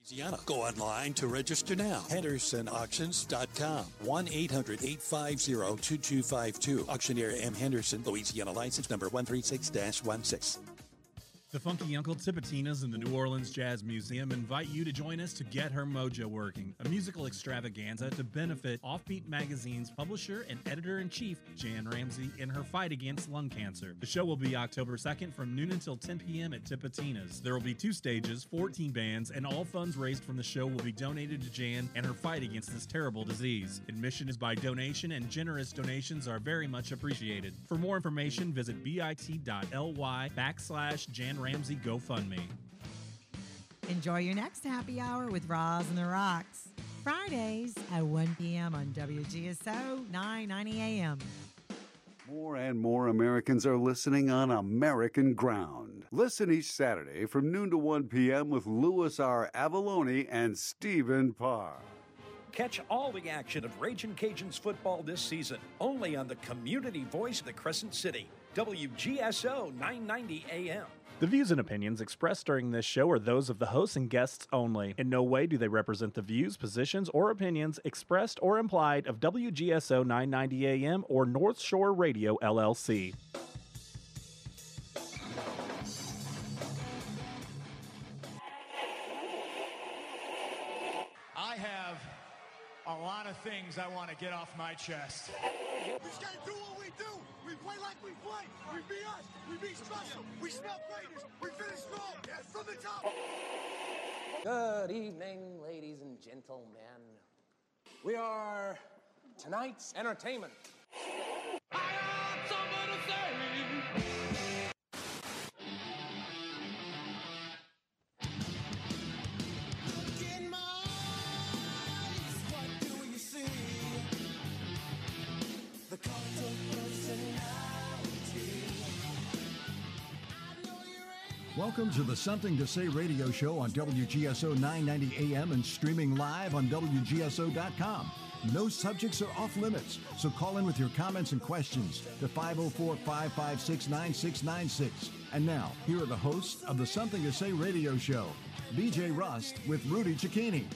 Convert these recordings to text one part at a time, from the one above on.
Louisiana. Go online to register now. HendersonAuctions.com. 1-800-850-2252. Auctioneer M. Henderson, Louisiana license number 136-16. The Funky Uncle Tipitinas and the New Orleans Jazz Museum invite you to join us to Get Her Mojo Working, a musical extravaganza to benefit Offbeat Magazine's publisher and editor-in-chief, Jan Ramsey, in her fight against lung cancer. The show will be October 2nd from noon until 10 p.m. at Tipitinas. There will be 2 stages, 14 bands, and all funds raised from the show will be donated to Jan and her fight against this terrible disease. Admission is by donation, and generous donations are very much appreciated. For more information, visit bit.ly/Jan Ramsey GoFundMe. Enjoy your next happy hour with Roz and the Rocks. Fridays at 1 p.m. on WGSO 990 AM. More and more Americans are listening on American ground. Listen each Saturday from noon to 1 p.m. with Louis R. Avalone and Stephen Parr. Catch all the action of Ragin' Cajuns football this season, only on the community voice of the Crescent City, WGSO 990 AM. The views and opinions expressed during this show are those of the hosts and guests only. In no way do they represent the views, positions, or opinions expressed or implied of WGSO 990 AM or North Shore Radio, LLC. I have a lot of things I want to get off my chest. We just gotta do what we do. We play like we play. We be us. We be special. We smell greatness. We finish strong. Yes, from the top. Good evening, ladies and gentlemen. We are tonight's entertainment. I got something to say. Welcome to the Something to Say radio show on WGSO 990 AM and streaming live on WGSO.com. No subjects are off limits, so call in with your comments and questions to 504-556-9696. And now, here are the hosts of the Something to Say radio show, BJ Rust with Rudy Cicchini.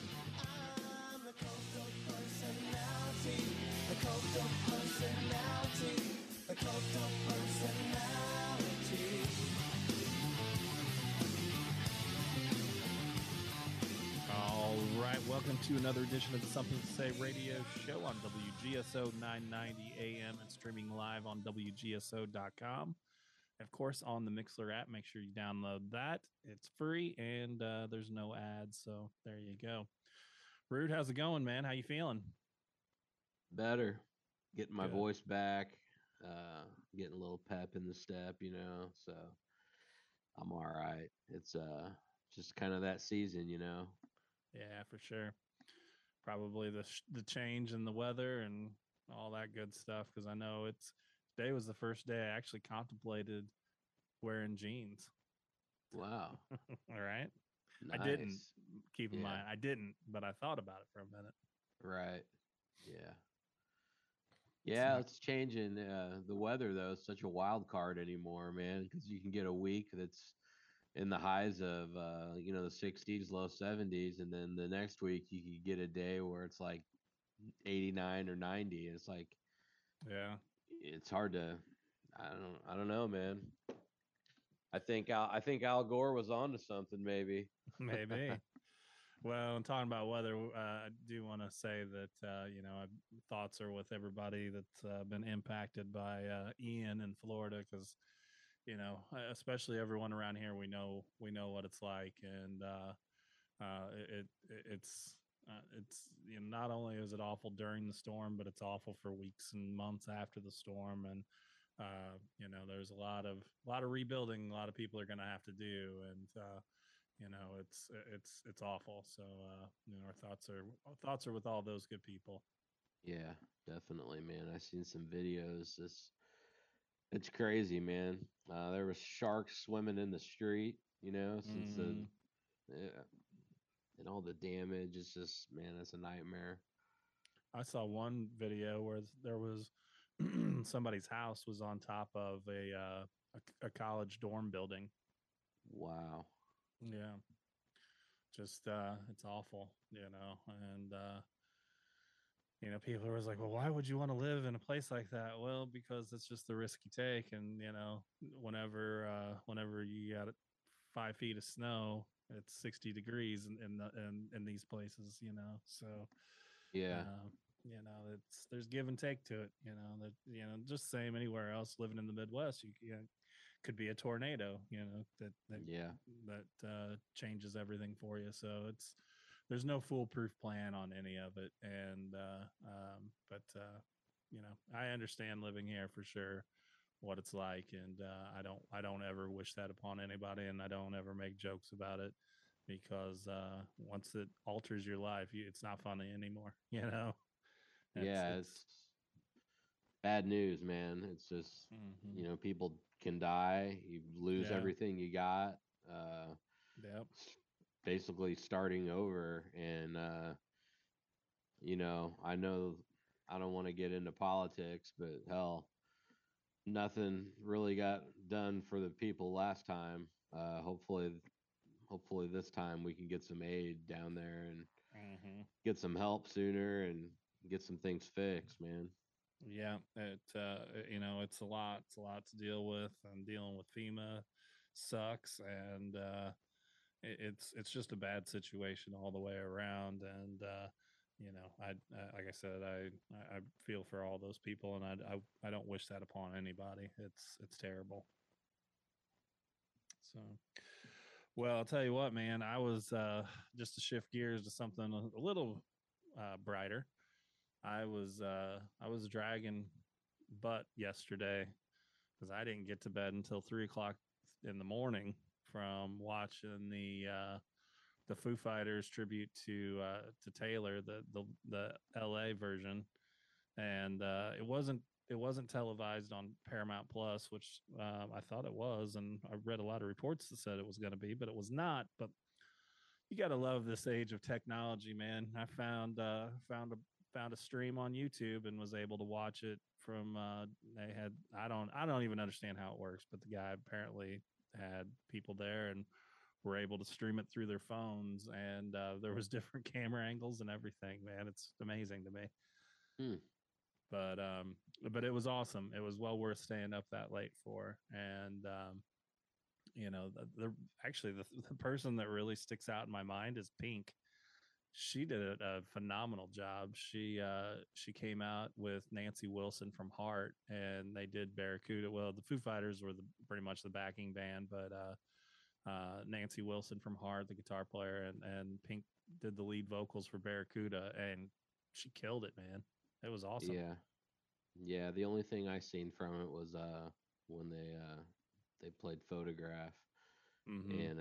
Welcome to another edition of the Something to Say radio show on WGSO 990 AM and streaming live on WGSO.com. Of course, on the Mixler app, make sure you download that. It's free and there's no ads, so there you go. Rude, how's it going, man? How you feeling? Better. Getting my Good. voice back, getting a little pep in the step, so I'm all right. It's just kind of that season, Yeah, for sure. Probably the change in the weather and all that good stuff, because I know today was the first day I actually contemplated wearing jeans. Wow. All right. Nice. I didn't, keep in mind, I didn't, but I thought about it for a minute. Right. Yeah. Yeah, it's changing. The weather, though, is such a wild card anymore, man, because you can get a week that's in the highs of the 60s, low 70s, and then the next week you could get a day where it's like 89 or 90. It's like, yeah, it's hard to, I don't know, man. I think Al Gore was onto something, maybe. Maybe. Well, and talking about weather, I do want to say that thoughts are with everybody that's been impacted by Ian in Florida, because especially everyone around here, we know what it's like, and it's not only is it awful during the storm, but it's awful for weeks and months after the storm, and there's a lot of rebuilding a lot of people are going to have to do, and it's awful. So our thoughts are with all those good people. Yeah, definitely, man. I seen some videos. It's crazy, man. There was sharks swimming in the street, since and all the damage. It's just, man, it's a nightmare. I saw one video where there was somebody's house was on top of a college dorm building. Wow. Yeah. just it's awful, and people are always like, well, why would you want to live in a place like that? Well, because it's just the risk you take, and whenever you got 5 feet of snow, it's 60 degrees in these places, so Yeah. it's there's give and take to it, that just same anywhere else living in the Midwest, could be a tornado, that Yeah. changes everything for you. So there's no foolproof plan on any of it, and but I understand living here for sure, what it's like, and I don't ever wish that upon anybody, and I don't ever make jokes about it, because once it alters your life, it's not funny anymore. Yeah, it's bad news, man. It's just, people can die, you lose Yeah. everything you got. Yep. Basically starting over, and I know I don't want to get into politics, but hell, nothing really got done for the people last time. Hopefully this time we can get some aid down there and get some help sooner and get some things fixed, man. Yeah, it's a lot. It's a lot to deal with, and dealing with FEMA sucks, and it's just a bad situation all the way around. And I like I said, I feel for all those people, and I don't wish that upon anybody. It's terrible. So, well, I'll tell you what, man. I was just to shift gears to something a little brighter. I was dragging butt yesterday because I didn't get to bed until 3 o'clock in the morning from watching the Foo Fighters tribute to Taylor, the LA version, and it wasn't televised on Paramount Plus, which I thought it was, and I read a lot of reports that said it was going to be, but it was not. But you got to love this age of technology, man. I found a stream on YouTube and was able to watch it from they had I don't even understand how it works, but the guy apparently had people there and were able to stream it through their phones, and there was different camera angles and everything, man. It's amazing to me. But it was awesome. It was well worth staying up that late for. And actually the person that really sticks out in my mind is Pink. She did a phenomenal job. She came out with Nancy Wilson from Heart, and they did Barracuda. Well, the Foo Fighters were pretty much the backing band, but Nancy Wilson from Heart, the guitar player, and Pink did the lead vocals for Barracuda, and she killed it, man. It was awesome. Yeah, the only thing I seen from it was when they played Photograph, and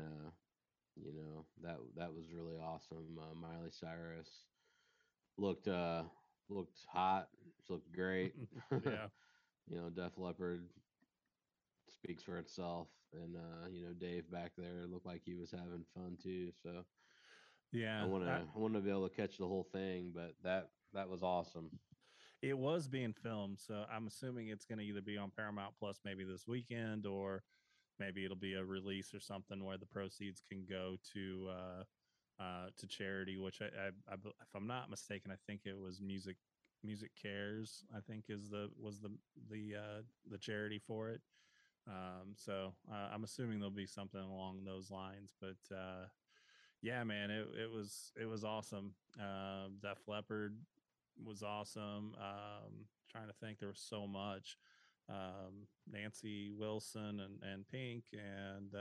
that was really awesome. Miley Cyrus looked hot. She looked great. Yeah. Def Leppard speaks for itself, and Dave back there looked like he was having fun too. So yeah, I want to be able to catch the whole thing, but that was awesome. It was being filmed, so I'm assuming it's going to either be on Paramount Plus maybe this weekend, or maybe it'll be a release or something where the proceeds can go to charity. Which if I'm not mistaken, I think it was Music Cares. I think was the charity for it. So I'm assuming there'll be something along those lines. But yeah, man, it was awesome. Def Leppard was awesome. Trying to think, there was so much. Nancy Wilson and Pink, and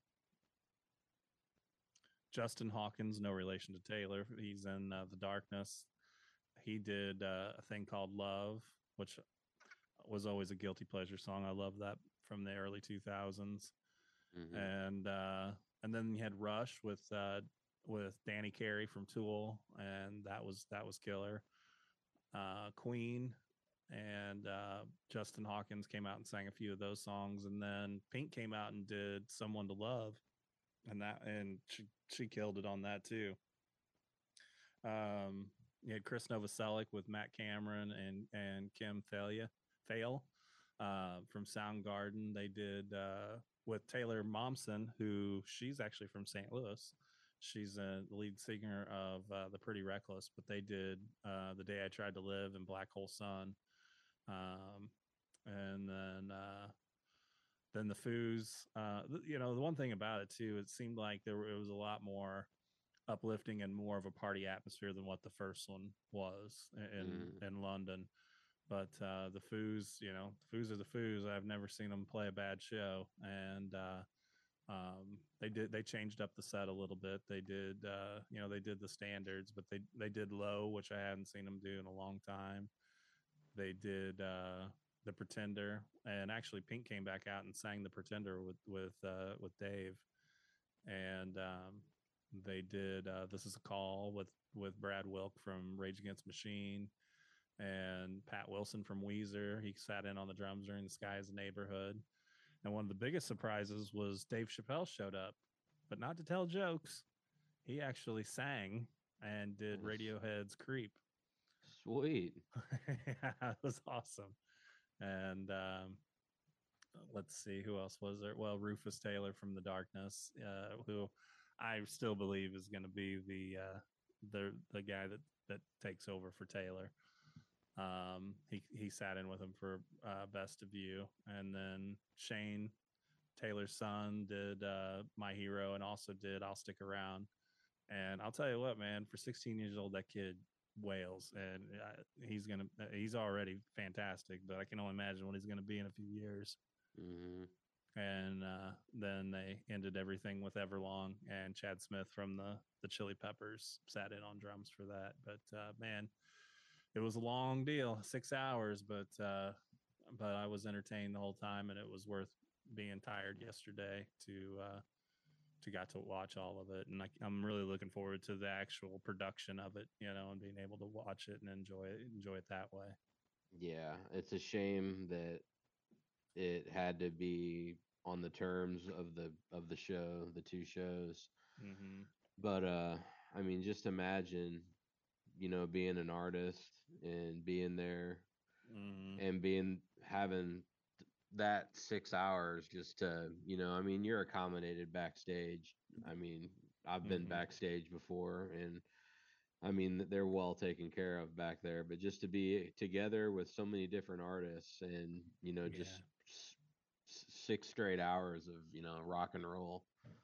Justin Hawkins, no relation to Taylor. He's in The Darkness. He did a thing called Love, which was always a guilty pleasure song. I love that from the early 2000s. And then you had Rush with Danny Carey from Tool, and that was killer. Queen and Justin Hawkins came out and sang a few of those songs, and then Pink came out and did Someone to Love, and she killed it on that too. You had Chris Novoselic with Matt Cameron and Kim Thale from Soundgarden. They did with Taylor Momsen, who she's actually from St. Louis. She's the lead singer of The Pretty Reckless, but they did The Day I Tried to Live and Black Hole Sun. And then the Foos. The one thing about it too, it seemed like it was a lot more uplifting and more of a party atmosphere than what the first one was in London. But the Foos, the Foos are the Foos. I've never seen them play a bad show, and they changed up the set a little bit. They did they did the standards, but they did Low, which I hadn't seen them do in a long time. They did The Pretender, and actually Pink came back out and sang The Pretender with Dave, and they did This Is a Call with Brad Wilk from Rage Against the Machine, and Pat Wilson from Weezer. He sat in on the drums during The Sky's Neighborhood. And one of the biggest surprises was Dave Chappelle showed up, but not to tell jokes. He actually sang and did Radiohead's Creep. Sweet. Yeah, it was awesome. And let's see, who else was there? Well, Rufus Taylor from The Darkness, who I still believe is going to be the guy that takes over for Taylor. He sat in with him for Best of You, and then Shane, Taylor's son, did My Hero, and also did I'll Stick Around. And I'll tell you what, man, for 16 years old, that kid wails, and he's already fantastic, but I can only imagine what he's gonna be in a few years. And then they ended everything with Everlong, and Chad Smith from the Chili Peppers sat in on drums for that. But man, it was a long deal, 6 hours, but I was entertained the whole time, and it was worth being tired yesterday to got to watch all of it. And I'm really looking forward to the actual production of it, and being able to watch it and enjoy it that way. Yeah, it's a shame that it had to be on the terms of the show, the two shows. But I mean, just imagine, being an artist and being there and having that 6 hours just to, I mean, you're accommodated backstage. I mean, I've been backstage before, and I mean, they're well taken care of back there, but just to be together with so many different artists and, just 6 straight hours of, rock and roll,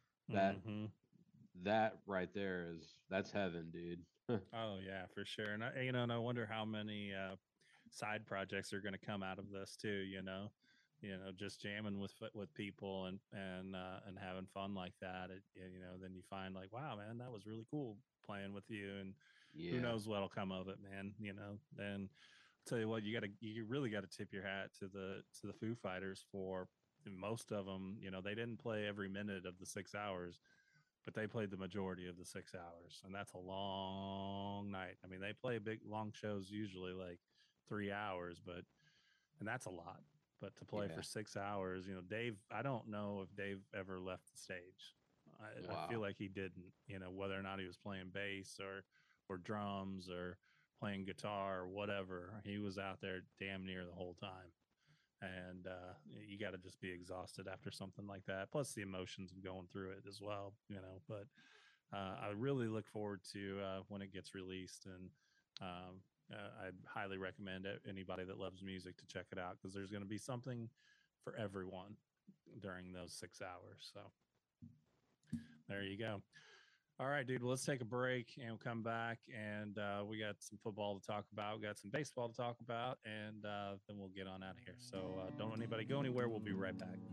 that right there that's heaven, dude. Oh yeah, for sure. And I wonder how many side projects are going to come out of this too, just jamming with people and having fun like that. Then you find like, wow, man, that was really cool playing with you, and who knows what'll come of it, man. Then I'll tell you what, you really got to tip your hat to the Foo Fighters for most of them. They didn't play every minute of the 6 hours, but they played the majority of the 6 hours, and that's a long night. I mean, they play big long shows usually like 3 hours, and that's a lot. But to play for 6 hours, Dave, I don't know if Dave ever left the stage. I feel like he didn't, whether or not he was playing bass or drums or playing guitar or whatever, he was out there damn near the whole time. And you got to just be exhausted after something like that, plus the emotions of going through it as well, but I really look forward to when it gets released, and I highly recommend anybody that loves music to check it out, because there's going to be something for everyone during those 6 hours. So there you go. All right, dude, well, let's take a break and we'll come back, and we got some football to talk about. We got some baseball to talk about, and then we'll get on out of here. So don't anybody go anywhere. We'll be right back.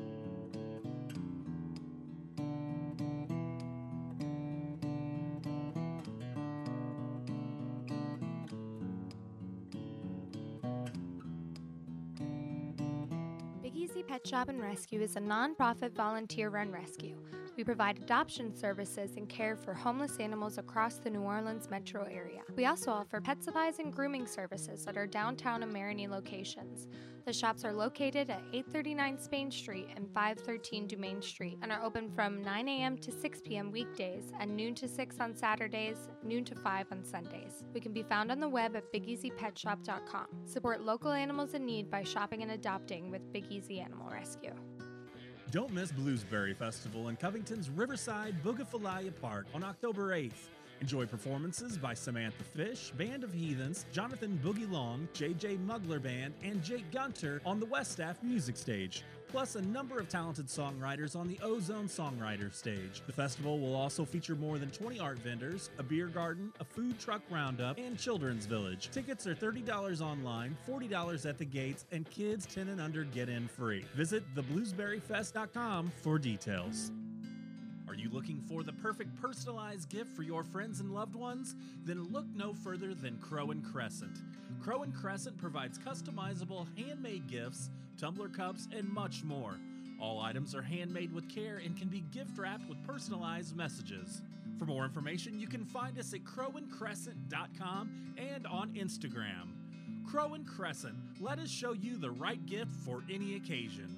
Big Easy Pet Shop and Rescue is a nonprofit volunteer-run rescue. We provide adoption services and care for homeless animals across the New Orleans metro area. We also offer pet supplies and grooming services at our downtown and Marigny locations. The shops are located at 839 Spain Street and 513 Dumaine Street and are open from 9 a.m. to 6 p.m. weekdays and noon to 6 on Saturdays, noon to 5 on Sundays. We can be found on the web at BigEasyPetShop.com. Support local animals in need by shopping and adopting with Big Easy Animal Rescue. Don't miss Bluesberry Festival in Covington's Riverside Bougainvillea Park on October 8th. Enjoy performances by Samantha Fish, Band of Heathens, Jonathan Boogie Long, JJ Mugler Band, and Jake Gunter on the Westaff Music Stage, plus a number of talented songwriters on the Ozone Songwriter Stage. The festival will also feature more than 20 art vendors, a beer garden, a food truck roundup, and children's village. Tickets are $30 online, $40 at the gates, and kids 10 and under get in free. Visit thebluesberryfest.com for details. Are you looking for the perfect personalized gift for your friends and loved ones? Then look no further than Crow and Crescent. Crow and Crescent provides customizable handmade gifts, tumbler cups, and much more. All items are handmade with care and can be gift wrapped with personalized messages. For more information, you can find us at crowandcrescent.com and on Instagram. Crow and Crescent, let us show you the right gift for any occasion.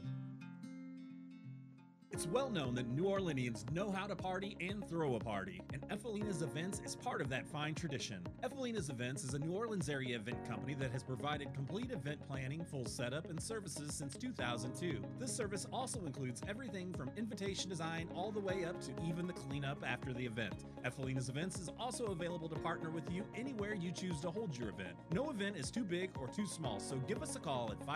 It's well known that New Orleanians know how to party and throw a party, and Efelina's Events is part of that fine tradition. Efelina's Events is a New Orleans area event company that has provided complete event planning, full setup, and services since 2002. This service also includes everything from invitation design all the way up to even the cleanup after the event. Efelina's Events is also available to partner with you anywhere you choose to hold your event. No event is too big or too small, so give us a call at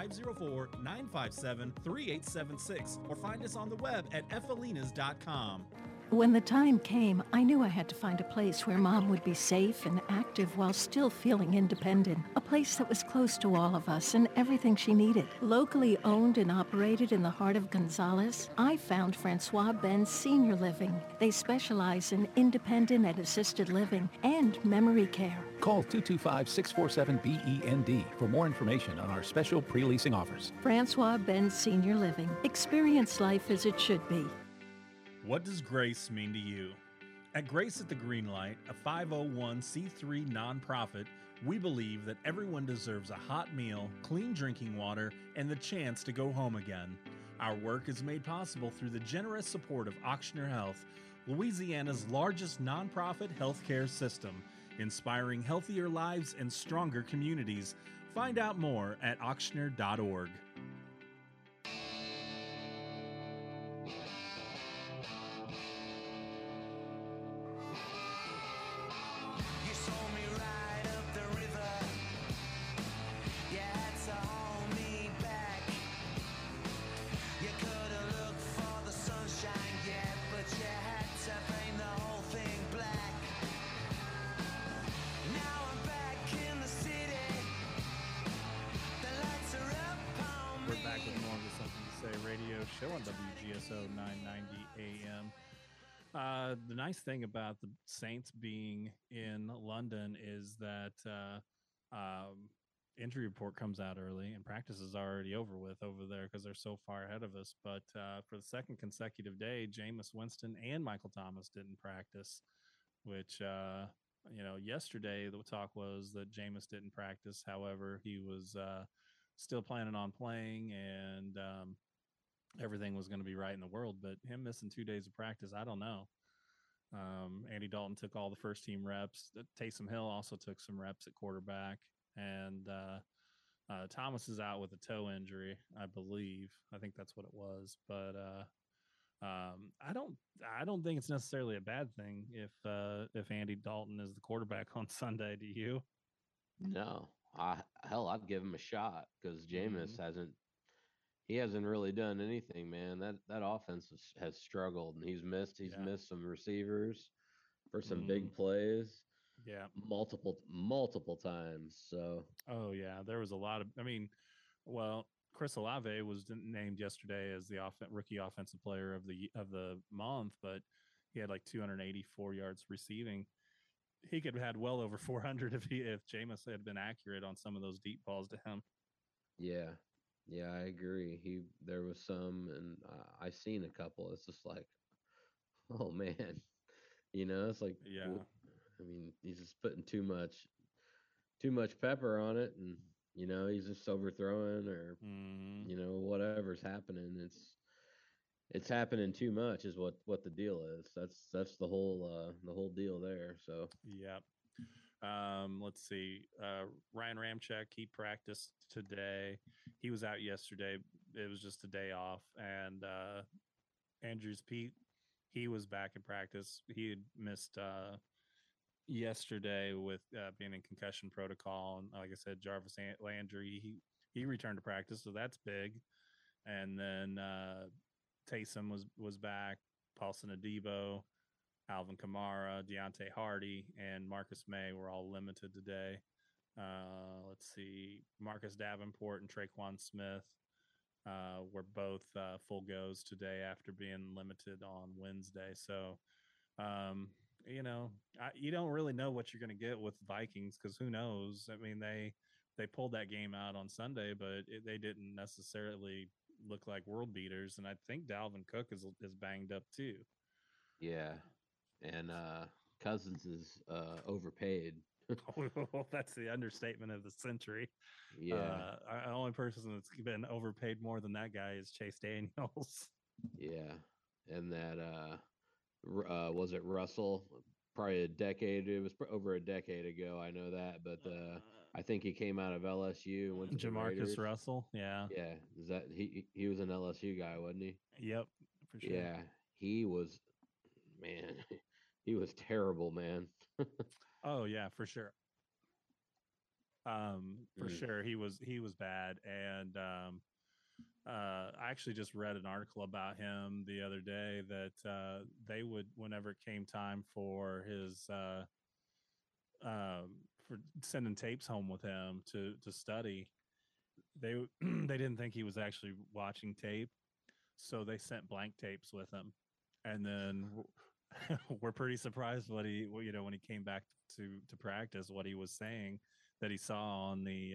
504-957-3876 or find us on the web at efelinas.com. When the time came, I knew I had to find a place where Mom would be safe and active while still feeling independent. A place that was close to all of us and everything she needed. Locally owned and operated in the heart of Gonzales, I found Francois Benz Senior Living. They specialize in independent and assisted living and memory care. Call 225-647-BEND for more information on our special pre-leasing offers. Francois Benz Senior Living. Experience life as it should be. What does grace mean to you? At Grace at the Greenlight, a 501c3 nonprofit, we believe that everyone deserves a hot meal, clean drinking water, and the chance to go home again. Our work is made possible through the generous support of Ochsner Health, Louisiana's largest nonprofit healthcare system, inspiring healthier lives and stronger communities. Find out more at ochsner.org. Show on WGSO 990 AM. The nice thing about the Saints being in London is that injury report comes out early and practice is already over with over there because they're so far ahead of us. But for the second consecutive day, Jameis Winston and Michael Thomas didn't practice, which, yesterday the talk was that Jameis didn't practice. However, he was still planning on playing and everything was going to be right in the world, but him missing 2 days of practice, I don't know. Andy Dalton took all the first team reps. Taysom Hill also took some reps at quarterback, and Thomas is out with a toe injury, I believe. I think that's what it was, but I don't think it's necessarily a bad thing if Andy Dalton is the quarterback on Sunday. Do you? No, I'd give him a shot because Jameis hasn't really done anything, man. That offense has struggled, and he's missed some receivers for some big plays. Yeah, multiple times. So, yeah, there was a lot of. Chris Olave was named yesterday as the rookie offensive player of the month, but he had like 284 yards receiving. He could have had well over 400 if Jameis had been accurate on some of those deep balls to him. Yeah, I agree. There was some, and I seen a couple. It's just like, oh man, it's like, yeah. I mean, he's just putting too much pepper on it, and he's just overthrowing or whatever's happening. It's happening too much is what the deal is. That's the whole deal there. So yep. Let's see. Ryan Ramczyk, he practiced today. He was out yesterday. It was just a day off, and Andrews Pete, he was back in practice. He had missed yesterday with being in concussion protocol, and like I said, Jarvis Landry, he returned to practice, so that's big. And then Taysom was back, Paulson Adebo, Alvin Kamara, Deontay Hardy, and Marcus May were all limited today. Let's see, Marcus Davenport and Traquan Smith were both full goes today after being limited on Wednesday. So, you don't really know what you're going to get with Vikings, because who knows? I mean, they pulled that game out on Sunday, but they didn't necessarily look like world beaters. And I think Dalvin Cook is banged up too. Yeah, and Cousins is overpaid. That's the understatement of the century. Yeah. The only person that's been overpaid more than that guy is Chase Daniels. Yeah, and that was it Russell? Probably a decade. It was over a decade ago. I know that, but I think he came out of LSU and went to Jamarcus Russell. Yeah. Yeah. Is that he was an LSU guy, wasn't he? Yep, for sure. Yeah, he was. Man, he was terrible, man. Oh yeah, for sure. Sure, he was bad, and I actually just read an article about him the other day that they would, whenever it came time for his for sending tapes home with him to study, they didn't think he was actually watching tape, so they sent blank tapes with him, and then we're pretty surprised when he came back to practice, what he was saying that he saw on the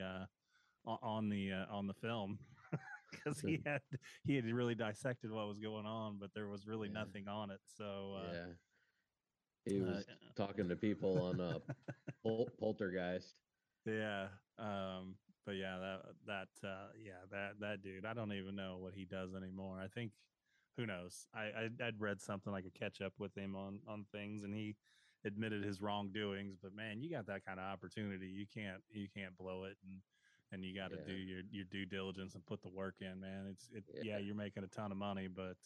film, because he had really dissected what was going on, but there was really nothing on it. So he was talking to people on Poltergeist. Yeah. But yeah, that dude, I don't even know what he does anymore. I think, who knows? I'd read something like a catch up with him on things, and he admitted his wrongdoings. But man, you got that kind of opportunity, you can't blow it, and you got to do your due diligence and put the work in, man. You're making a ton of money, but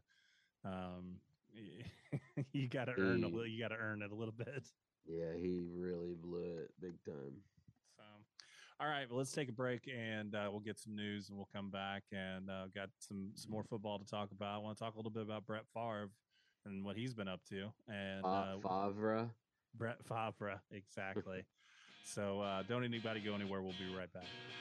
you got to earn it a little bit. Yeah, he really blew it big time. So, all right, well, let's take a break, and we'll get some news, and we'll come back, and got some more football to talk about. I want to talk a little bit about Brett Favre and what he's been up to. And Favre. Brett Favre, exactly. So don't anybody go anywhere. We'll be right back.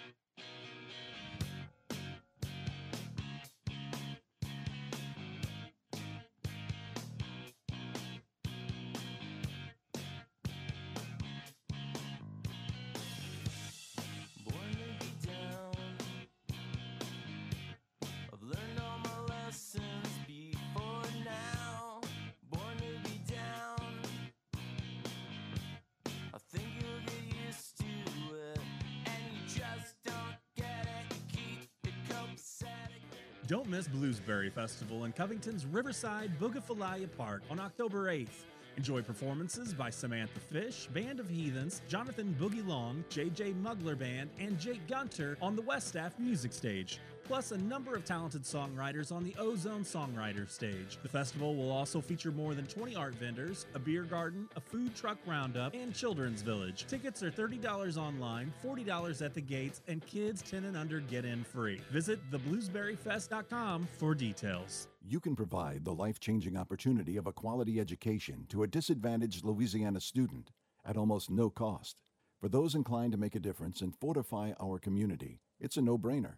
Don't miss Bluesberry Festival in Covington's Riverside Boogafalia Park on October 8th. Enjoy performances by Samantha Fish, Band of Heathens, Jonathan Boogie Long, JJ Mugler Band, and Jake Gunter on the West Staff Music Stage, plus a number of talented songwriters on the Ozone Songwriter Stage. The festival will also feature more than 20 art vendors, a beer garden, a food truck roundup, and children's village. Tickets are $30 online, $40 at the gates, and kids 10 and under get in free. Visit thebluesberryfest.com for details. You can provide the life-changing opportunity of a quality education to a disadvantaged Louisiana student at almost no cost. For those inclined to make a difference and fortify our community, it's a no-brainer.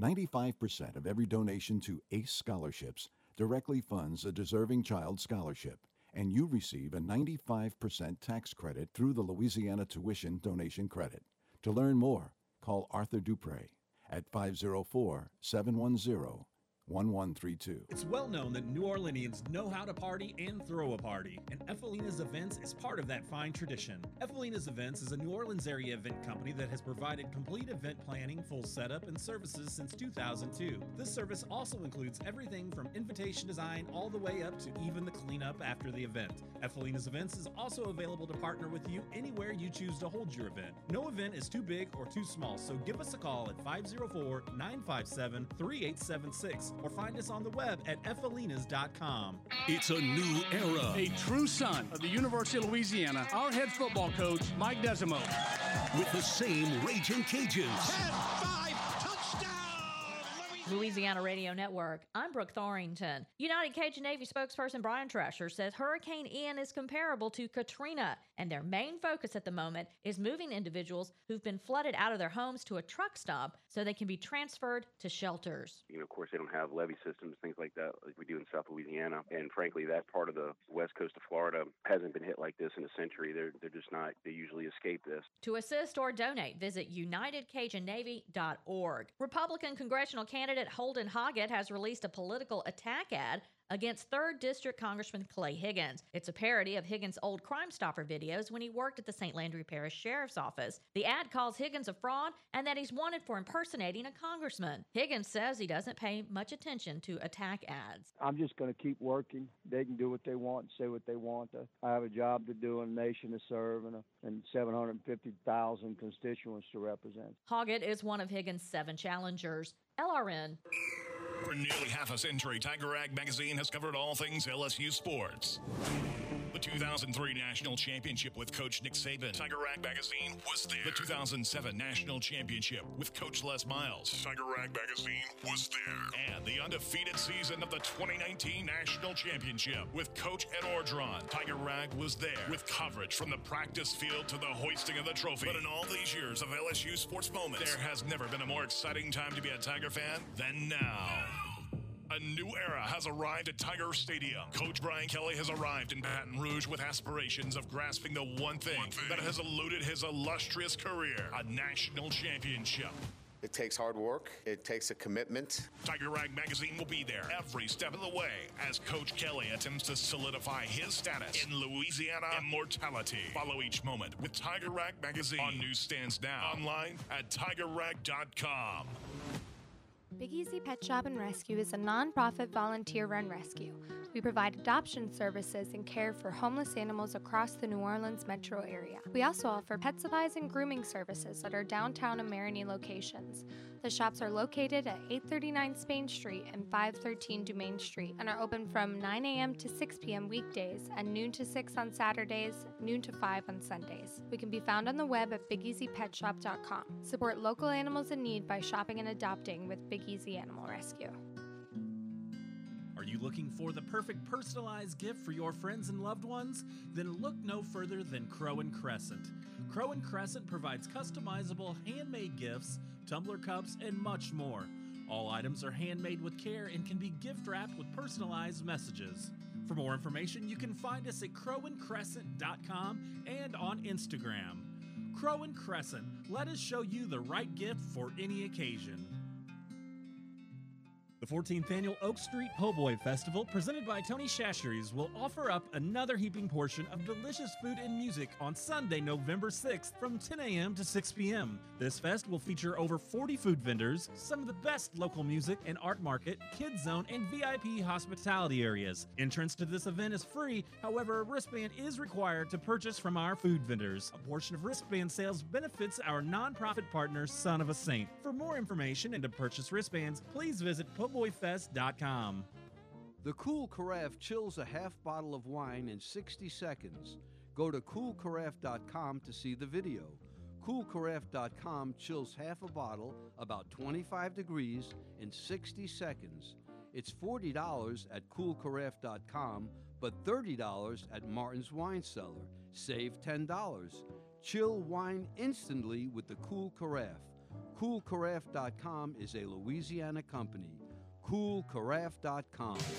95% of every donation to ACE scholarships directly funds a deserving child scholarship, and you receive a 95% tax credit through the Louisiana Tuition Donation Credit. To learn more, call Arthur Dupre at 504-710-1132. It's well known that New Orleanians know how to party and throw a party, and Efelina's Events is part of that fine tradition. Efelina's Events is a New Orleans area event company that has provided complete event planning, full setup, and services since 2002. This service also includes everything from invitation design all the way up to even the cleanup after the event. Efelina's Events is also available to partner with you anywhere you choose to hold your event. No event is too big or too small, so give us a call at 504-957-3876 or find us on the web at falinas.com. It's a new era. A true son of the University of Louisiana, our head football coach, Mike Desimo. With the same Raging Cajuns. Louisiana Radio Network. I'm Brooke Thorington. United Cajun Navy spokesperson Brian Trasher says Hurricane Ian is comparable to Katrina, and their main focus at the moment is moving individuals who've been flooded out of their homes to a truck stop so they can be transferred to shelters. Of course, they don't have levee systems, things like that, like we do in South Louisiana. And frankly, that part of the west coast of Florida hasn't been hit like this in a century. They're just not. They usually escape this. To assist or donate, visit UnitedCajunNavy.org. Republican congressional candidate Holden Hoggett has released a political attack ad against 3rd District Congressman Clay Higgins. It's a parody of Higgins' old Crime Stopper videos when he worked at the St. Landry Parish Sheriff's Office. The ad calls Higgins a fraud and that he's wanted for impersonating a congressman. Higgins says he doesn't pay much attention to attack ads. I'm just going to keep working. They can do what they want and say what they want. I have a job to do, a nation to serve, and 750,000 constituents to represent. Hoggett is one of Higgins' 7 challengers. LRN. For nearly half a century, Tiger Rag magazine has covered all things LSU sports. The 2003 National Championship with Coach Nick Saban. Tiger Rag magazine was there. The 2007 National Championship with Coach Les Miles. Tiger Rag magazine was there. And the undefeated season of the 2019 National Championship with Coach Ed Ordron. Tiger Rag was there with coverage from the practice field to the hoisting of the trophy. But in all these years of LSU sports moments, there has never been a more exciting time to be a Tiger fan than now. A new era has arrived at Tiger Stadium. Coach Brian Kelly has arrived in Baton Rouge with aspirations of grasping the one thing that has eluded his illustrious career, a national championship. It takes hard work. It takes a commitment. Tiger Rag magazine will be there every step of the way as Coach Kelly attempts to solidify his status in Louisiana immortality. Follow each moment with Tiger Rag magazine on newsstands now, online at tigerrag.com. Big Easy Pet Shop and Rescue is a non-profit volunteer-run rescue. We provide adoption services and care for homeless animals across the New Orleans metro area. We also offer pet supplies and grooming services at our downtown and Marigny locations. The shops are located at 839 Spain Street and 513 Dumaine Street and are open from 9 a.m. to 6 p.m. weekdays and noon to 6 on Saturdays, noon to 5 on Sundays. We can be found on the web at BigEasyPetShop.com. Support local animals in need by shopping and adopting with Big Easy Animal Rescue. Are you looking for the perfect personalized gift for your friends and loved ones? Then look no further than Crow and Crescent. Crow and Crescent provides customizable handmade gifts, tumbler cups, and much more. All items are handmade with care and can be gift wrapped with personalized messages. For more information, you can find us at crowandcrescent.com and on Instagram. Crow and Crescent, let us show you the right gift for any occasion. The 14th Annual Oak Street Po' Boy Festival, presented by Tony Chachere's, will offer up another heaping portion of delicious food and music on Sunday, November 6th from 10 a.m. to 6 p.m. This fest will feature over 40 food vendors, some of the best local music and art market, kids zone, and VIP hospitality areas. Entrance to this event is free, however, a wristband is required to purchase from our food vendors. A portion of wristband sales benefits our nonprofit partner, Son of a Saint. For more information and to purchase wristbands, please visit Po'BoyFest.com. The Cool Carafe chills a half bottle of wine in 60 seconds. Go to CoolCarafe.com to see the video. CoolCarafe.com chills half a bottle, about 25 degrees, in 60 seconds. It's $40 at CoolCarafe.com, but $30 at Martin's Wine Cellar. Save $10. Chill wine instantly with the Cool Carafe. CoolCarafe.com is a Louisiana company. CoolCarafe.com.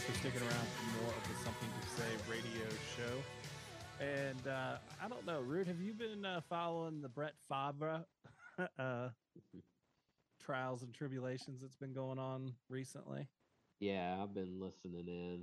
for sticking around for more of the Something to Say radio show. And I don't know, Rude, have you been following the Brett Favre trials and tribulations that's been going on recently? Yeah, I've been listening in.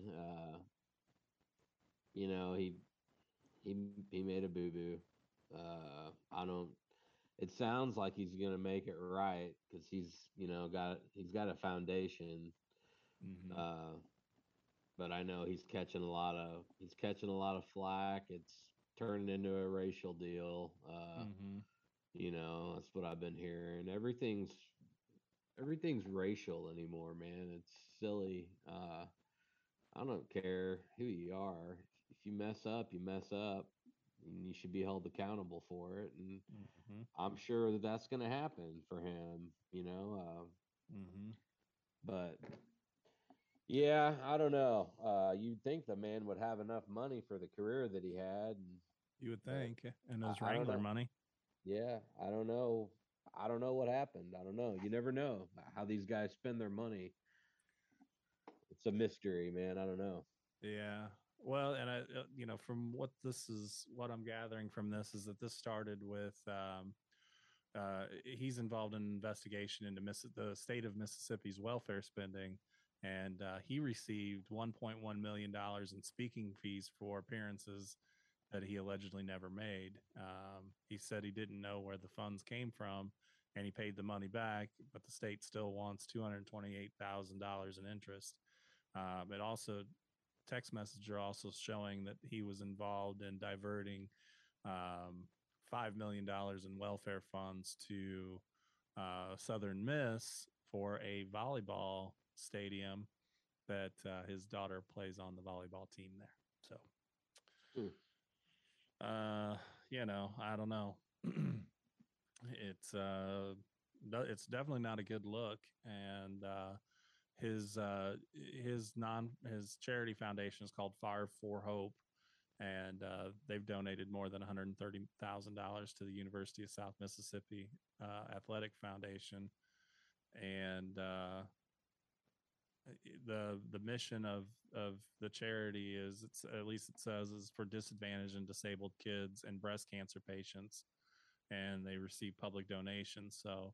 He made a boo boo. I don't. It sounds like he's gonna make it right because he's got a foundation. Mm-hmm. But I know he's catching a lot of flack. It's turning into a racial deal. That's what I've been hearing. Everything's racial anymore, man. It's silly. I don't care who you are. If you mess up, you mess up, and you should be held accountable for it. And I'm sure that that's going to happen for him. But yeah, I don't know. You'd think the man would have enough money for the career that he had. You would think, and those I don't Wrangler know. money. Yeah, I don't know. I don't know what happened. I don't know. You never know how these guys spend their money. It's a mystery, man. I don't know. Yeah. Well, and from what I'm gathering from this is that this started with he's involved in an investigation into the state of Mississippi's welfare spending, and he received $1.1 million in speaking fees for appearances that he allegedly never made. He said he didn't know where the funds came from, and he paid the money back, but the state still wants $228,000 in interest. It also text message are also showing that he was involved in diverting $5 million in welfare funds to Southern Miss for a volleyball stadium that his daughter plays on the volleyball team there. So, I don't know. It's definitely not a good look, and his charity foundation is called Fire for Hope, and they've donated more than $130,000 to the University of South Mississippi Athletic Foundation, and the mission of the charity is, at least it says, is for disadvantaged and disabled kids and breast cancer patients, and they receive public donations. So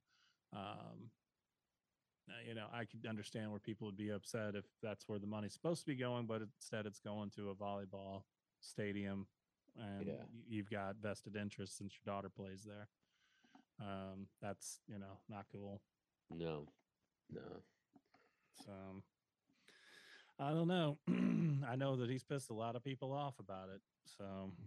I could understand where people would be upset if that's where the money's supposed to be going, but instead it's going to a volleyball stadium, and you've got vested interest since your daughter plays there. That's not cool. No. So I don't know. I know that he's pissed a lot of people off about it. So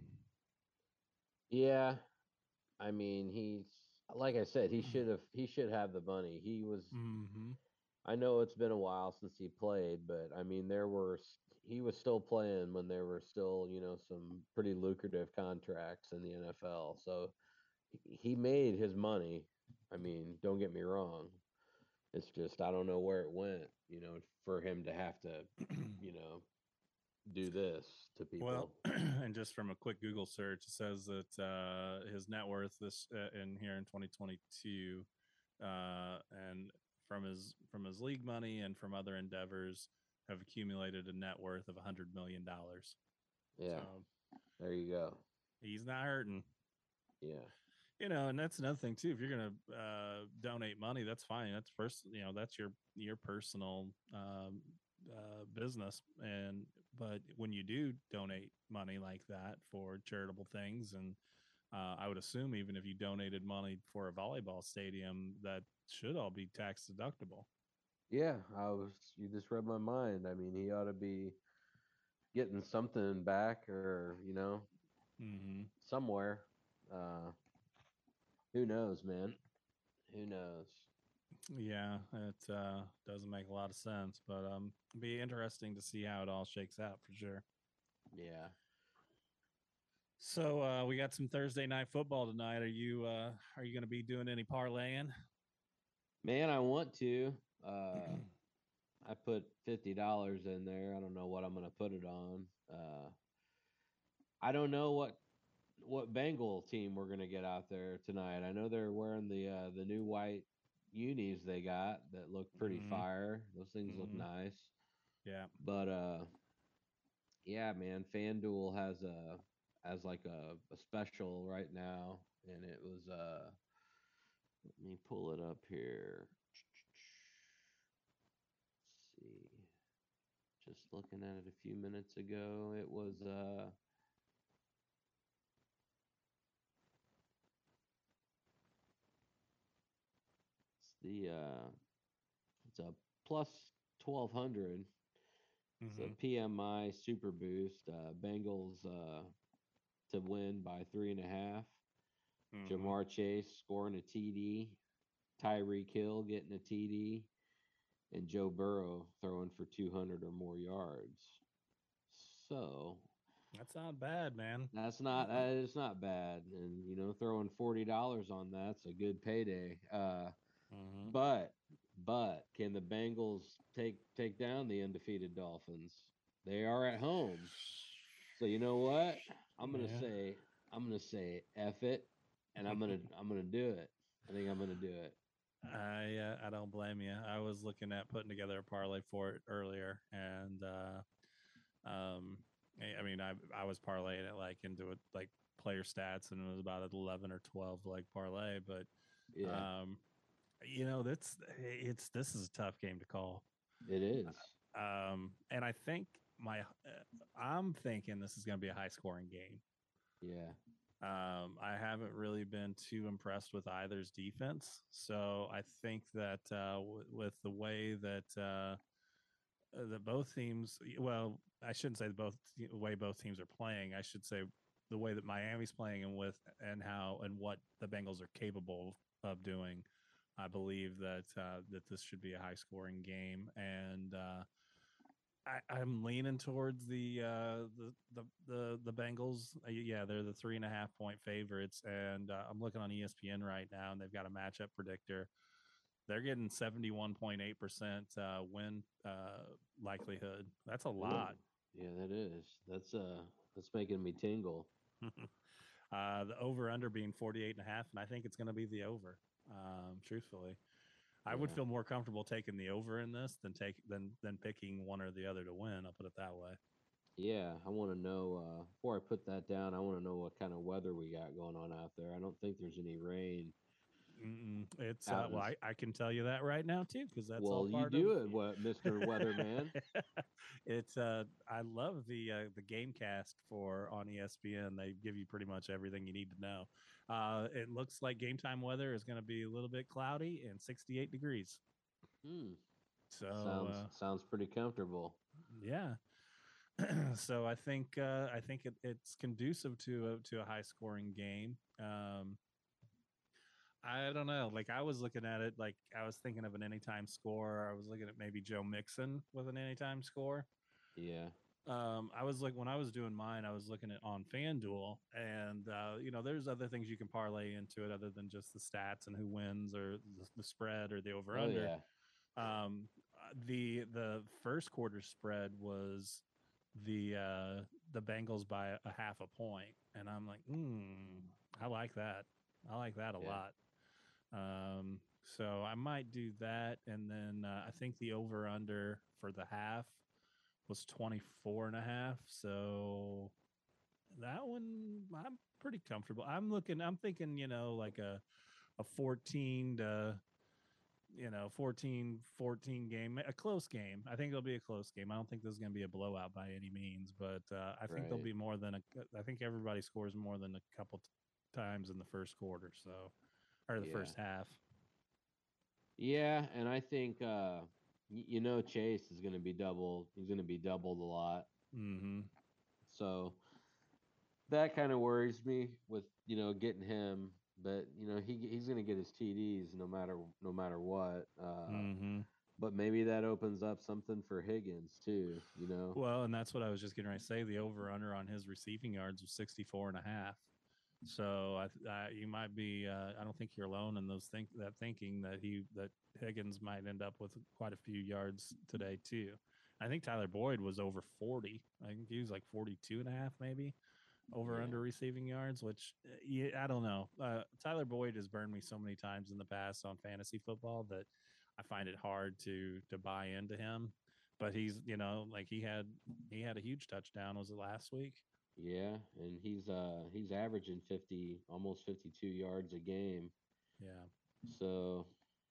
yeah, I mean, he's, like I said, he should have the money. He was. I know it's been a while since he played, but I mean, he was still playing when there were still, some pretty lucrative contracts in the NFL. So he made his money. I mean, don't get me wrong. It's just, I don't know where it went, for him to have to, do this to people. Well, and just from a quick Google search, it says that his net worth in 2022, and from his league money and from other endeavors, have accumulated a net worth of $100 million. Yeah, so, there you go. He's not hurting. Yeah. And that's another thing too. If you're gonna donate money, that's fine. That's that's your personal business. But when you do donate money like that for charitable things, and I would assume even if you donated money for a volleyball stadium, that should all be tax deductible. Yeah, you just read my mind. I mean, he ought to be getting something back, or somewhere. Who knows, man? Who knows? Yeah, it doesn't make a lot of sense, but it'd be interesting to see how it all shakes out for sure. Yeah. So we got some Thursday night football tonight. Are you going to be doing any parlaying? Man, I want to. I put $50 in there. I don't know what I'm going to put it on. I don't know what Bengal team we're going to get out there tonight. I know they're wearing the new white unis they got that look pretty fire. Those things look nice. Yeah. But yeah, man, FanDuel has like a special right now, and it was let me pull it up here. Let's see. Just looking at it a few minutes ago, it was it's a plus 1200. It's a PMI Super Boost. Bengals to win by 3.5. Jamar Chase scoring a TD. Tyreek Hill getting a TD. And Joe Burrow throwing for 200 or more yards. So that's not bad, man. It's not bad. And throwing $40 on that's a good payday. But can the Bengals take down the undefeated Dolphins? They are at home. So you know what? I'm gonna say F it, and I'm gonna do it. I think I'm gonna do it. I don't blame you. I was looking at putting together a parlay for it earlier, and I mean, I was parlaying it like into it like player stats, and it was about an 11 or 12 like parlay. But this is a tough game to call. It is. And I think I'm thinking this is going to be a high scoring game. Yeah. I haven't really been too impressed with either's defense. So I think that with the way that both teams, well, I shouldn't say the way both teams are playing. I should say the way that Miami's playing and what the Bengals are capable of doing. I believe that this should be a high scoring game, and I'm leaning towards the Bengals. Yeah, they're the 3.5 point favorites, and I'm looking on ESPN right now, and they've got a matchup predictor. They're getting 71.8% win likelihood. That's a lot. Yeah, that is. That's making me tingle. The over under being 48.5, and I think it's going to be the over. Truthfully. I would feel more comfortable taking the over in this than picking one or the other to win. I'll put it that way. Yeah, I want to know before I put that down. I want to know what kind of weather we got going on out there. I don't think there's any rain. It's well, I can tell you that right now too, because that's all part you do it, Mr. Weatherman. It's I love the Gamecast on ESPN. They give you pretty much everything you need to know. It looks like game time weather is going to be a little bit cloudy and 68 degrees. So sounds pretty comfortable. Yeah. So I think it's conducive to a high scoring game. I don't know. Like I was looking at it, like I was thinking of an anytime score. I was looking at maybe Joe Mixon with an anytime score. Yeah. I was like, when I was doing mine, I was looking at on FanDuel, and there's other things you can parlay into it other than just the stats and who wins or the spread or the over under. The first quarter spread was the Bengals by a half a point, and I'm like, I like that. I like that a lot. So I might do that. And then I think the over under for the half was 24.5. So that one, I'm pretty comfortable. I'm thinking, like a 14 to, 14 game, a close game. I think it'll be a close game. I don't think this is going to be a blowout by any means, but I think there'll be more than I think everybody scores more than a couple times in the first quarter. So, or the first half. Yeah, and I think Chase is going to be doubled. He's going to be doubled a lot. So that kind of worries me with getting him, but he's going to get his TDs no matter what. But maybe that opens up something for Higgins too. Well, and that's what I was just getting ready to say. The over under on his receiving yards was 64.5. So you might be. I don't think you're alone in thinking that Higgins might end up with quite a few yards today too. I think Tyler Boyd was over 40. I think he was like 42.5 maybe over under receiving yards. Which I don't know. Tyler Boyd has burned me so many times in the past on fantasy football that I find it hard to buy into him. But he's, like he had a huge touchdown. Was it last week? Yeah, and he's averaging almost 52 yards a game. Yeah. So,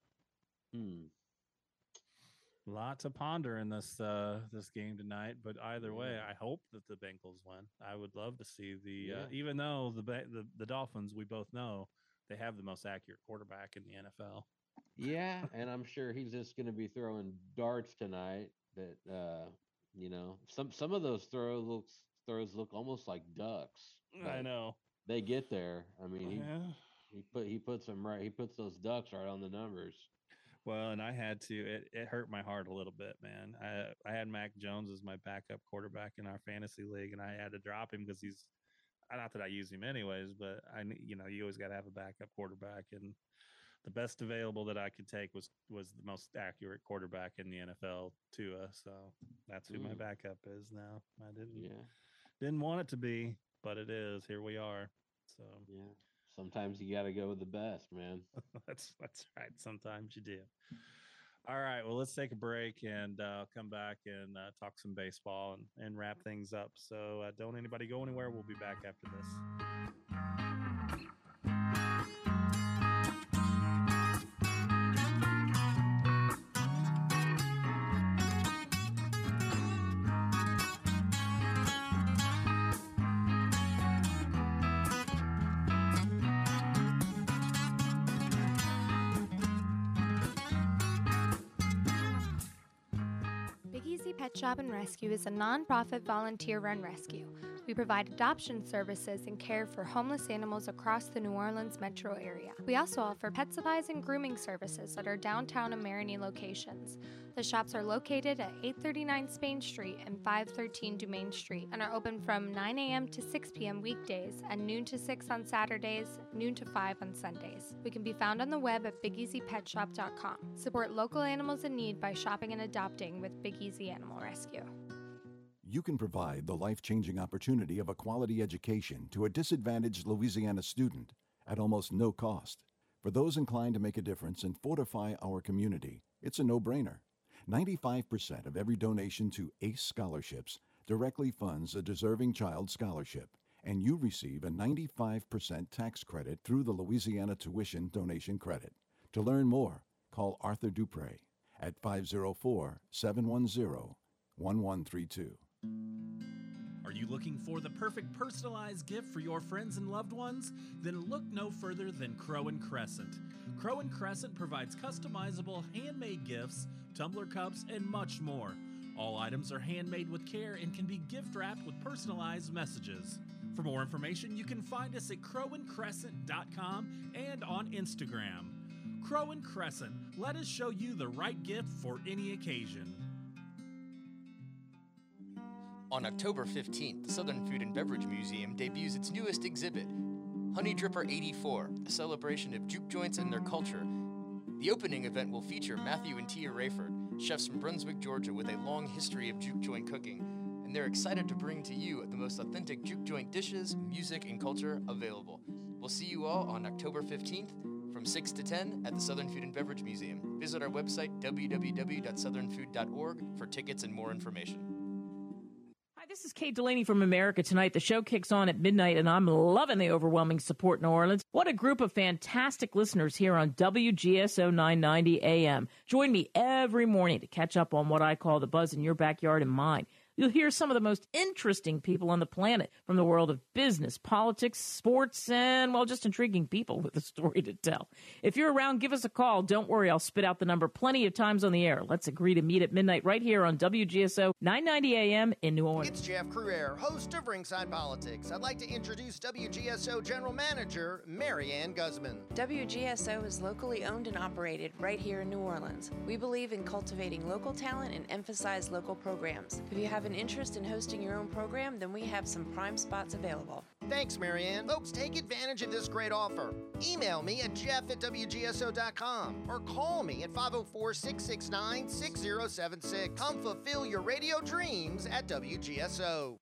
lot to ponder in this game tonight. But either way, I hope that the Bengals win. I would love to see even though the Dolphins, we both know they have the most accurate quarterback in the NFL. Yeah, and I'm sure he's just going to be throwing darts tonight. That some of those throws look almost like ducks. I know. They get there. I mean, he puts them right. He puts those ducks right on the numbers. Well, and I had to. It hurt my heart a little bit, man. I had Mac Jones as my backup quarterback in our fantasy league, and I had to drop him because he's not that I use him anyways, but you always got to have a backup quarterback, and the best available that I could take was the most accurate quarterback in the NFL, Tua. So that's who my backup is now. I didn't want it to be, but it is. Here we are. So yeah, sometimes you got to go with the best, man. That's right. Sometimes you do. All right. Well, let's take a break and come back and talk some baseball and wrap things up. So don't anybody go anywhere. We'll be back after this. Pet Shop and Rescue is a non-profit volunteer-run rescue. We provide adoption services and care for homeless animals across the New Orleans metro area. We also offer pet supplies and grooming services at our downtown and Marigny locations. The shops are located at 839 Spain Street and 513 Dumaine Street and are open from 9 a.m. to 6 p.m. weekdays and noon to 6 on Saturdays, noon to 5 on Sundays. We can be found on the web at BigEasyPetShop.com. Support local animals in need by shopping and adopting with Big Easy Animal Rescue. You can provide the life-changing opportunity of a quality education to a disadvantaged Louisiana student at almost no cost. For those inclined to make a difference and fortify our community, it's a no-brainer. 95% of every donation to ACE scholarships directly funds a deserving child scholarship, and you receive a 95% tax credit through the Louisiana Tuition Donation Credit. To learn more, call Arthur Dupre at 504-710-1132. Are you looking for the perfect personalized gift for your friends and loved ones? Then look no further than Crow and Crescent. Crow and Crescent provides customizable handmade gifts, tumbler cups, and much more. All items are handmade with care and can be gift wrapped with personalized messages. For more information, you can find us at crowandcrescent.com and on Instagram. Crow and Crescent, let us show you the right gift for any occasion. On October 15th, the Southern Food and Beverage Museum debuts its newest exhibit, Honey Dripper 84, a celebration of juke joints and their culture. The opening event will feature Matthew and Tia Rayford, chefs from Brunswick, Georgia, with a long history of juke joint cooking, and they're excited to bring to you the most authentic juke joint dishes, music, and culture available. We'll see you all on October 15th from 6 to 10 at the Southern Food and Beverage Museum. Visit our website, www.southernfood.org, for tickets and more information. This is Kate Delaney from America Tonight. The show kicks on at midnight, and I'm loving the overwhelming support in New Orleans. What a group of fantastic listeners here on WGSO 990 AM. Join me every morning to catch up on what I call the buzz in your backyard and mine. You'll hear some of the most interesting people on the planet from the world of business, politics, sports, and, well, just intriguing people with a story to tell. If you're around, give us a call. Don't worry, I'll spit out the number plenty of times on the air. Let's agree to meet at midnight right here on WGSO 990 AM in New Orleans. It's Jeff Cruere, host of Ringside Politics. I'd like to introduce WGSO General Manager Marianne Guzman. WGSO is locally owned and operated right here in New Orleans. We believe in cultivating local talent and emphasize local programs. If you have an interest in hosting your own program, then we have some prime spots available. Thanks, Marianne. Folks, take advantage of this great offer. Email me at jeff@wgso.com or call me at 504-669-6076. Come fulfill your radio dreams at WGSO.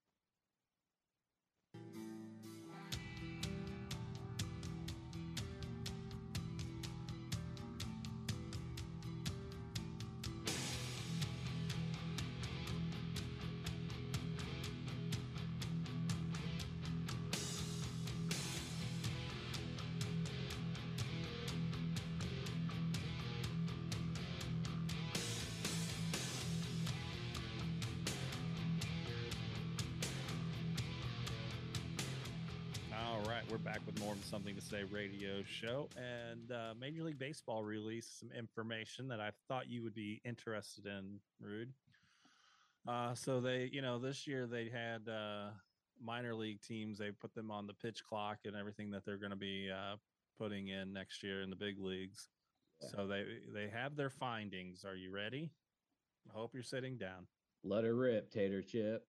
we're back with more of the Something to Say radio show, and Major League Baseball released some information that I thought you would be interested in, Rude. So they, this year they had minor league teams. They put them on the pitch clock and everything that they're going to be putting in next year in the big leagues. Yeah. So they have their findings. Are you ready? I hope you're sitting down. Let her rip, Tater Chip.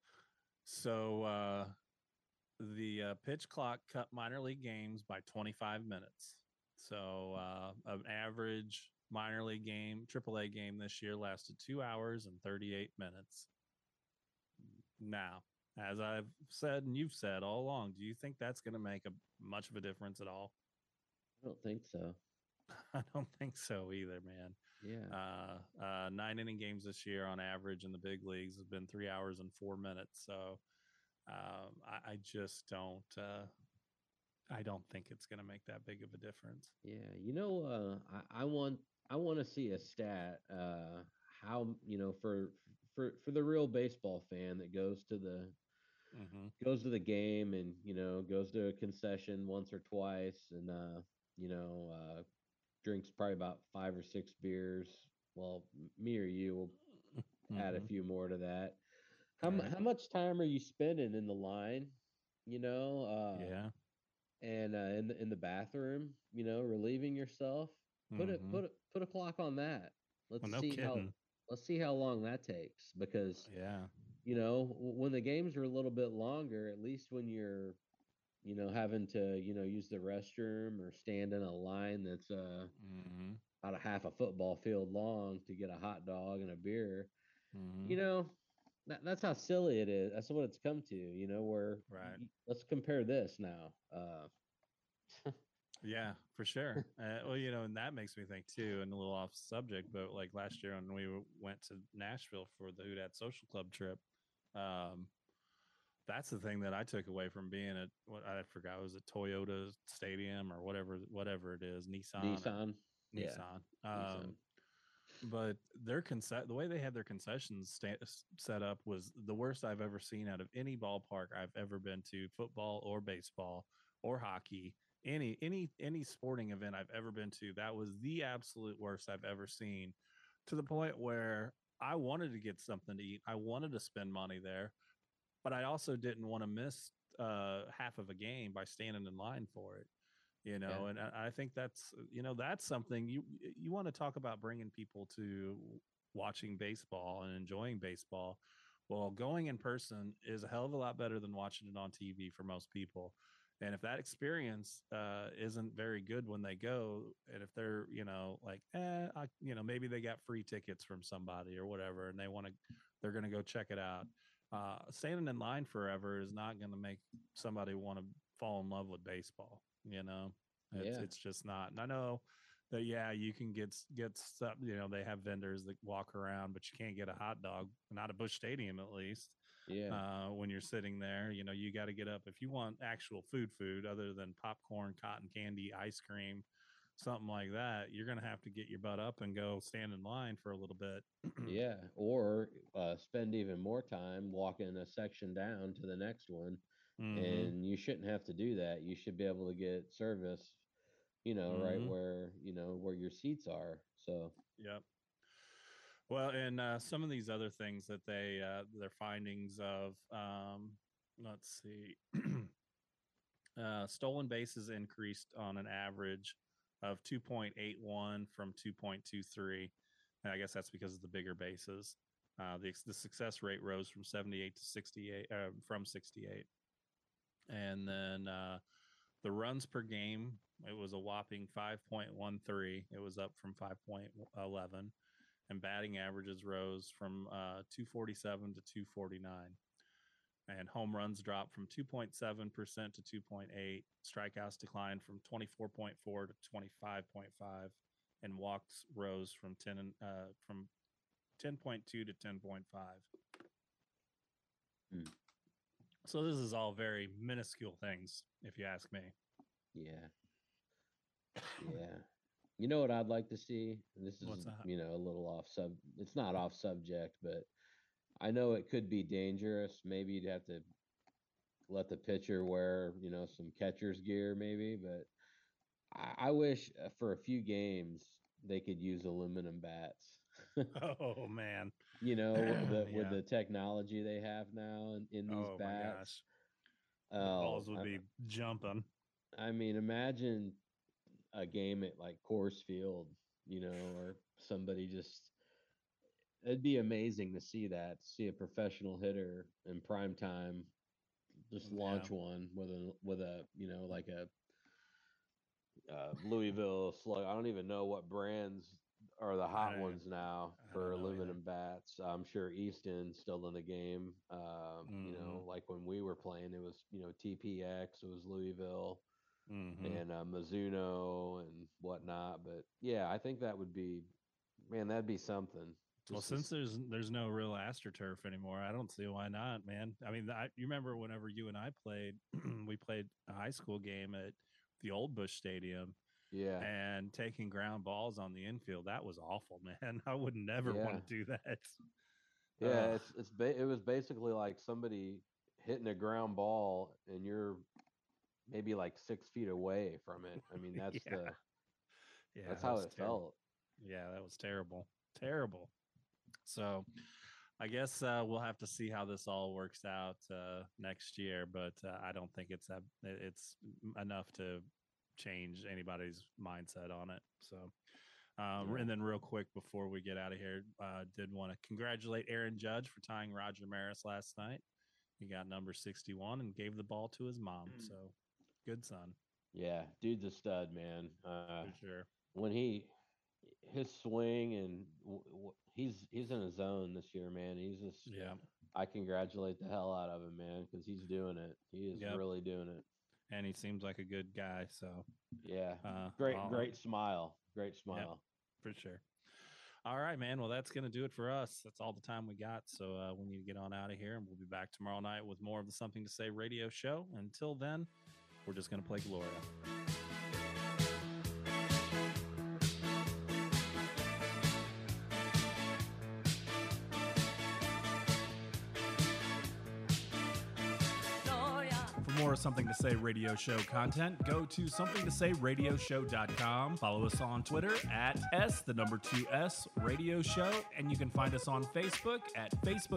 So the pitch clock cut minor league games by 25 minutes. So an average minor league game, AAA game this year lasted 2 hours and 38 minutes. Now, as I've said and you've said all along, do you think that's going to make much of a difference at all? I don't think so. I don't think so either, man. Yeah. 9-inning games this year on average in the big leagues has been 3 hours and 4 minutes. So I just don't. I don't think it's going to make that big of a difference. Yeah, I want to see a stat. How for the real baseball fan that goes to the game and goes to a concession once or twice and drinks probably about 5 or 6 beers. Well, me or you will add a few more to that. How much time are you spending in the line? Yeah. And in the bathroom, relieving yourself. Put a clock on that. Let's see how long that takes, because when the games are a little bit longer, at least when you're having to use the restroom or stand in a line that's about a half a football field long to get a hot dog and a beer, that's how silly it is. That's what it's come to, where let's compare this now. Yeah, for sure. Well, and that makes me think too, and a little off subject, but like last year when we went to Nashville for the Houdat Social Club trip, that's the thing that I took away from being at what I forgot, was it Toyota Stadium or whatever it is, Nissan. But their the way they had their concessions set up was the worst I've ever seen out of any ballpark I've ever been to, football or baseball or hockey, any sporting event I've ever been to. That was the absolute worst I've ever seen, to the point where I wanted to get something to eat. I wanted to spend money there, but I also didn't want to miss half of a game by standing in line for it. And I think that's something you want to talk about, bringing people to watching baseball and enjoying baseball. Well, going in person is a hell of a lot better than watching it on TV for most people. And if that experience isn't very good when they go, and if they're, maybe they got free tickets from somebody or whatever, and they're going to go check it out. Standing in line forever is not going to make somebody want to fall in love with baseball. It's just not. And I know that, you can get stuff, they have vendors that walk around, but you can't get a hot dog, not at Busch Stadium at least. When you're sitting there, you got to get up. If you want actual food other than popcorn, cotton candy, ice cream, something like that, you're going to have to get your butt up and go stand in line for a little bit. Or spend even more time walking a section down to the next one. And you shouldn't have to do that. You should be able to get service, right where your seats are. So, yep. Well, and some of these other things that their findings of, let's see, stolen bases increased on an average of 2.81 from 2.23. And I guess that's because of the bigger bases. The success rate rose from 78 to 68, from 68. And then the runs per game, it was a whopping 5.13. It was up from 5.11. And batting averages rose from 247 to 249. And home runs dropped from 2.7% to 2.8. Strikeouts declined from 24.4 to 25.5. And walks rose from 10.2 to 10.5. So this is all very minuscule things, if you ask me. Yeah. You know what I'd like to see? This is, a little it's not off subject, but I know it could be dangerous. Maybe you'd have to let the pitcher wear, some catcher's gear maybe. But I wish for a few games they could use aluminum bats. Oh man. With the technology they have now in these bats. The balls would be jumping. I mean, imagine a game at like Coors Field, or somebody it'd be amazing to see that, see a professional hitter in prime time just launch one with a like a Louisville Slug. I don't even know what brands are the hot ones now for aluminum bats. I'm sure Easton's still in the game. Like when we were playing, it was TPX, it was Louisville, and Mizuno and whatnot. But yeah, I think that would be, man, that'd be something. Well, since there's no real AstroTurf anymore, I don't see why not, man. I mean, you remember whenever you and I played, we played a high school game at the Old Bush Stadium. Yeah. And taking ground balls on the infield, that was awful, man. I would never want to do that. Yeah, it was basically like somebody hitting a ground ball and you're maybe like 6 feet away from it. I mean, that's that's how it felt. Yeah, that was terrible. Terrible. So I guess we'll have to see how this all works out next year, but I don't think it's enough to change anybody's mindset on it. So and then real quick before we get out of here, did want to congratulate Aaron Judge for tying Roger Maris last night. He got number 61 and gave the ball to his mom. So good son. Yeah, dude's a stud, man. For sure. When his swing and he's in a zone this year, man. He's just I congratulate the hell out of him, man, because he's doing it. He is really doing it. And he seems like a good guy. So yeah, great smile. Great smile. Yep, for sure. All right, man. Well, that's going to do it for us. That's all the time we got. So we need to get on out of here, and we'll be back tomorrow night with more of the Something to Say radio show. Until then, we're just going to play Gloria. More Something to Say radio show content, go to somethingtosayradioshow.com. Follow us on Twitter at S2S radio show, and you can find us on Facebook at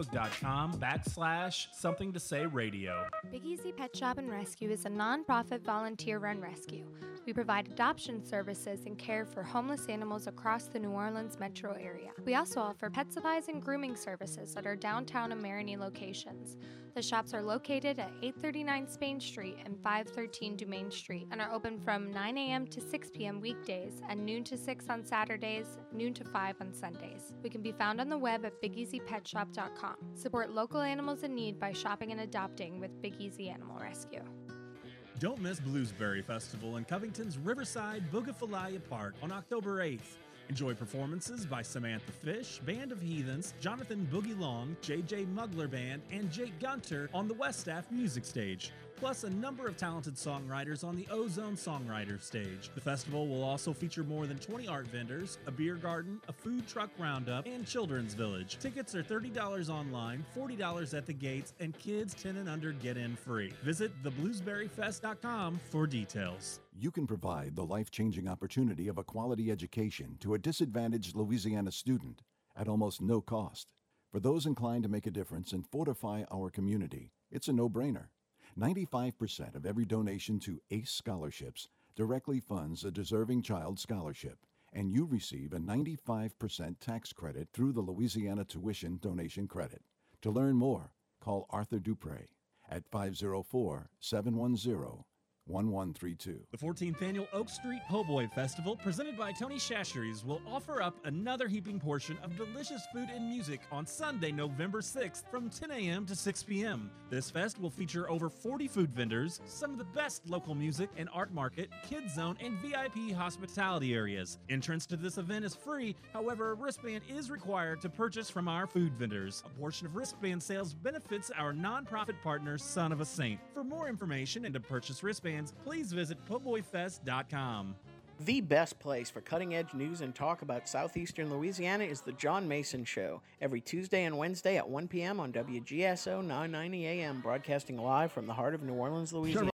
facebook.com/Something to Say Radio. Big Easy Pet Shop and Rescue is a nonprofit volunteer-run rescue. We provide adoption services and care for homeless animals across the New Orleans metro area. We also offer pet supplies and grooming services at our downtown and Marigny locations. The shops are located at 839 Spain Street and 513 Dumaine Street and are open from 9 a.m. to 6 p.m. weekdays and noon to 6 on Saturdays, noon to 5 on Sundays. We can be found on the web at BigEasyPetShop.com. Support local animals in need by shopping and adopting with Big Easy Animal Rescue. Don't miss Bluesberry Festival in Covington's Riverside Bougainvillea Park on October 8th. Enjoy performances by Samantha Fish, Band of Heathens, Jonathan Boogie Long, JJ Mugler Band, and Jake Gunter on the West Staff Music Stage, plus a number of talented songwriters on the Ozone Songwriter Stage. The festival will also feature more than 20 art vendors, a beer garden, a food truck roundup, and children's village. Tickets are $30 online, $40 at the gates, and kids 10 and under get in free. Visit thebluesberryfest.com for details. You can provide the life-changing opportunity of a quality education to a disadvantaged Louisiana student at almost no cost. For those inclined to make a difference and fortify our community, it's a no-brainer. 95% of every donation to ACE scholarships directly funds a deserving child scholarship, and you receive a 95% tax credit through the Louisiana Tuition Donation Credit. To learn more, call Arthur Dupre at 504-710-1132. The 14th Annual Oak Street Po' Boy Festival, presented by Tony Chachere's, will offer up another heaping portion of delicious food and music on Sunday, November 6th from 10 a.m. to 6 p.m. This fest will feature over 40 food vendors, some of the best local music and art market, kids zone, and VIP hospitality areas. Entrance to this event is free, however, a wristband is required to purchase from our food vendors. A portion of wristband sales benefits our nonprofit partner, Son of a Saint. For more information and to purchase wristbands, please visit po'boyfest.com. The best place for cutting-edge news and talk about southeastern Louisiana is The John Mason Show, every Tuesday and Wednesday at 1 p.m. on WGSO 990 AM, broadcasting live from the heart of New Orleans, Louisiana.